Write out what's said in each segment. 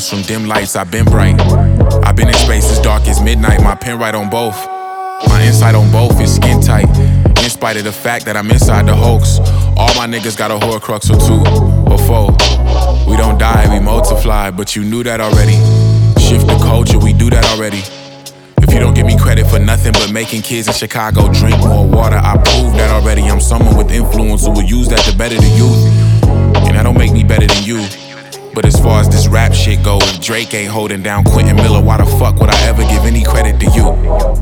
shadows from dim lights. I've been bright. I've been in spaces dark as midnight. My pen right on both. My insight on both is skin tight. In spite of the fact that I'm inside the hoax. All my niggas got a Horcrux or 2 or 4. We don't die, we multiply, but you knew that already. Shift the culture, we do that already. If you don't give me credit for nothing but making kids in Chicago drink more water, I proved that already. I'm someone with influence who will use that to better the youth. And that don't make me better than you. But as far as this rap shit go, if Drake ain't holding down Quentin Miller, why the fuck would I ever give any credit to you?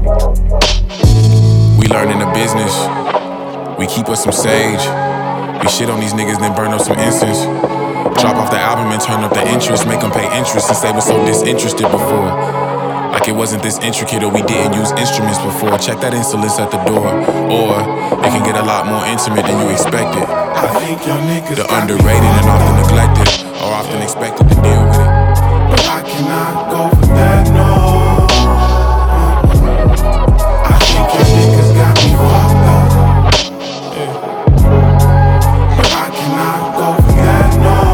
We learning the business. We keep us some sage. We shit on these niggas, then burn up some incense. Drop off the album and turn up the interest. Make them pay interest since they were so disinterested before. Like it wasn't this intricate or we didn't use instruments before. Check that insolence at the door. Or it can get a lot more intimate than you expected. I think y'all niggas the underrated and often neglected, or often expected to deal with it. But I cannot go for that, no. I think y'all niggas got me fucked up. But I cannot go for that,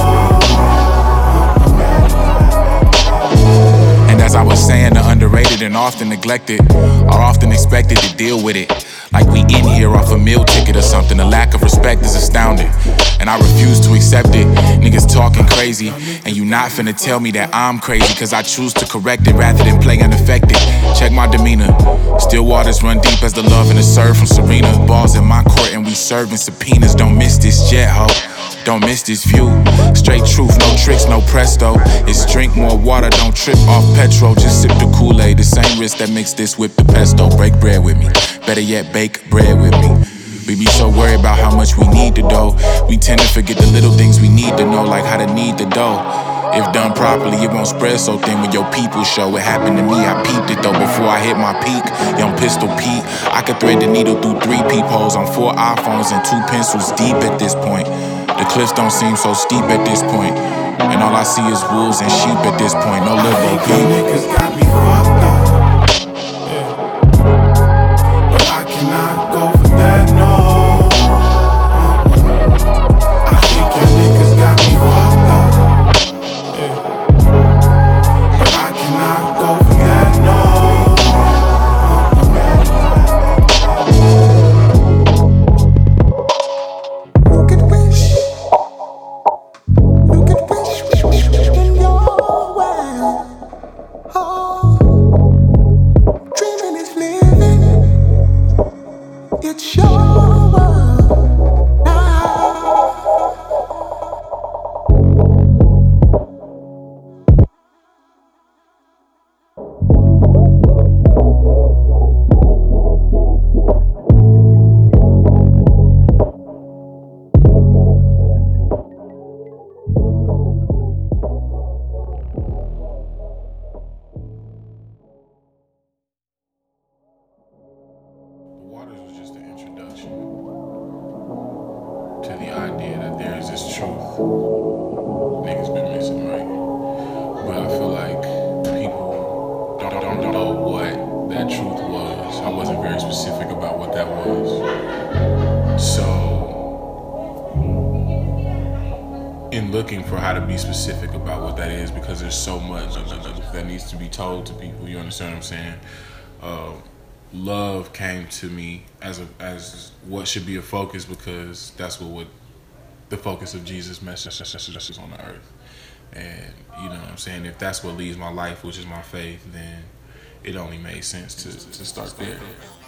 no. And as I was saying, the underrated and often neglected are often expected to deal with it. Like we in here off a meal ticket or something. The lack of respect is astounding, and I refuse to accept it. Niggas talking crazy, and you not finna tell me that I'm crazy, cause I choose to correct it rather than play unaffected. Check my demeanor. Still waters run deep as the love and the serve from Serena. Balls in my court and we serving subpoenas. Don't miss this jet, ho. Don't miss this view. Straight truth, no tricks, no presto. It's drink more water, don't trip off petrol. Just sip the Kool-Aid, the same risk that makes this whip the pesto. Break bread with me, better yet bake bread with me. We be so worried about how much we need to do. We tend to forget the little things we need to know, like how to knead the dough. If done properly, it won't spread so thin when your people show. It happened to me, I peeped it though before I hit my peak. Young Pistol Pete, I could thread the needle through 3 peepholes on 4 iPhones and 2 pencils deep at this point. The cliffs don't seem so steep at this point, and all I see is wolves and sheep at this point. No little I think y'all niggas got me fucked up. But I cannot go for that, no. I think y'all niggas got me fucked up. But I cannot go for that, no. You could wish in your world. Oh, dreaming is living. It's your world now. Waters was just an introduction to the idea that there is this truth niggas been missing, right? But I feel like people don't know what that truth was. I wasn't very specific about what that was. So, in looking for how to be specific about what that is, because there's so much that needs to be told to people, you understand what I'm saying? Love came to me as what should be a focus, because that's what the focus of Jesus' message is on the earth. And you know what I'm saying, if that's what leads my life, which is my faith, then it only made sense to start there.